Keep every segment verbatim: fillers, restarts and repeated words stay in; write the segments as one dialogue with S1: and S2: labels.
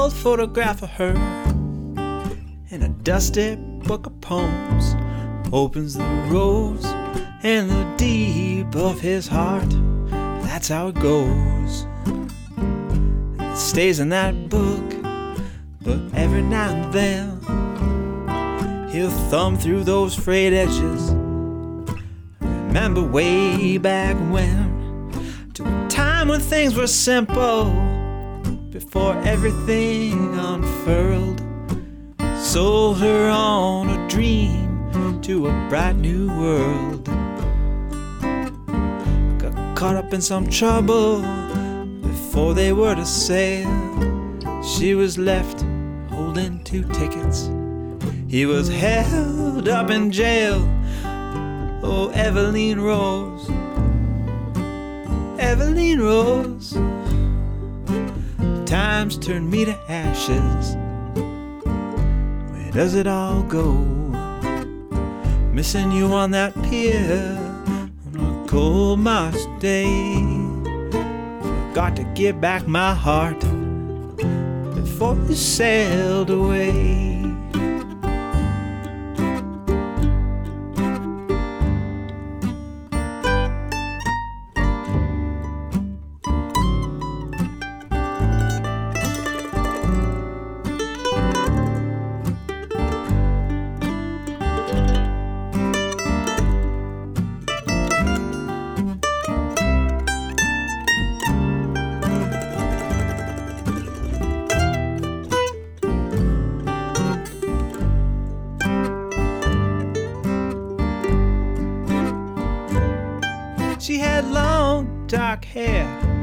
S1: old photograph of her in a dusty book of poems. Opens the rose and the deep of his heart. That's how it goes. It stays in that book, but every now and then he'll thumb through those frayed edges. Remember way back when, to a time when things were simple, before everything unfurled. Sold her on a dream to a bright new world. Got caught up in some trouble before they were to sail. She was left holding two tickets. He was held up in jail. Oh, Eveline Rose, Eveline Rose. Time's turned me to ashes. Where does it all go? Missing you on that pier on a cold March day. Forgot to give back my heart before you sailed away. She had long dark hair,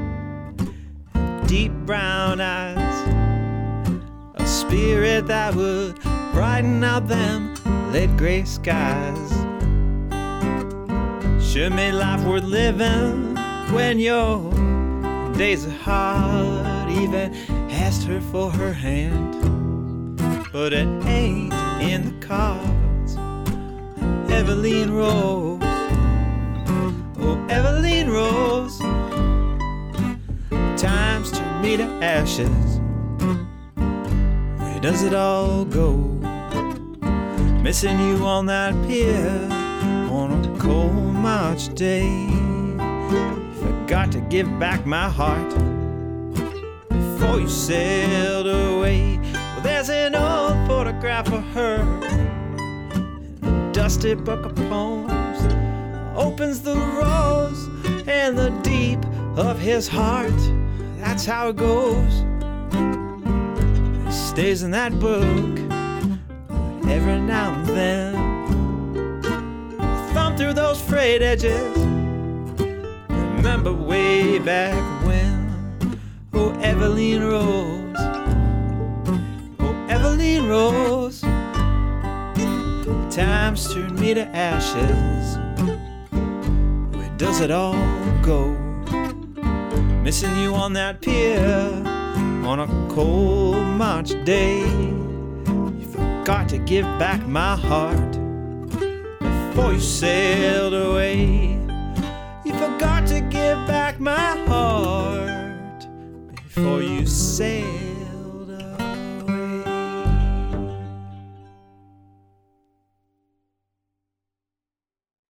S1: deep brown eyes, a spirit that would brighten out them late gray skies. Sure made life worth living when your days are hard. Even asked her for her hand, but it ain't in the cards. Eveline Rose, oh, Eveline Rose. Time's turned me to ashes. Where does it all go? Missing you on that pier on a cold March day. Forgot to give back my heart before you sailed away. Well, there's an old photograph of her in a dusty book of poems. Opens the rose and the deep of his heart. That's how it goes. It stays in that book, but every now and then thumb through those frayed edges. Remember way back when. Oh, Eveline Rose, oh, Eveline Rose. Time's turned me to ashes. Does it all go? Missing you on that pier on a cold March day. You forgot to give back my heart before you sailed away. You forgot to give back my heart before you sailed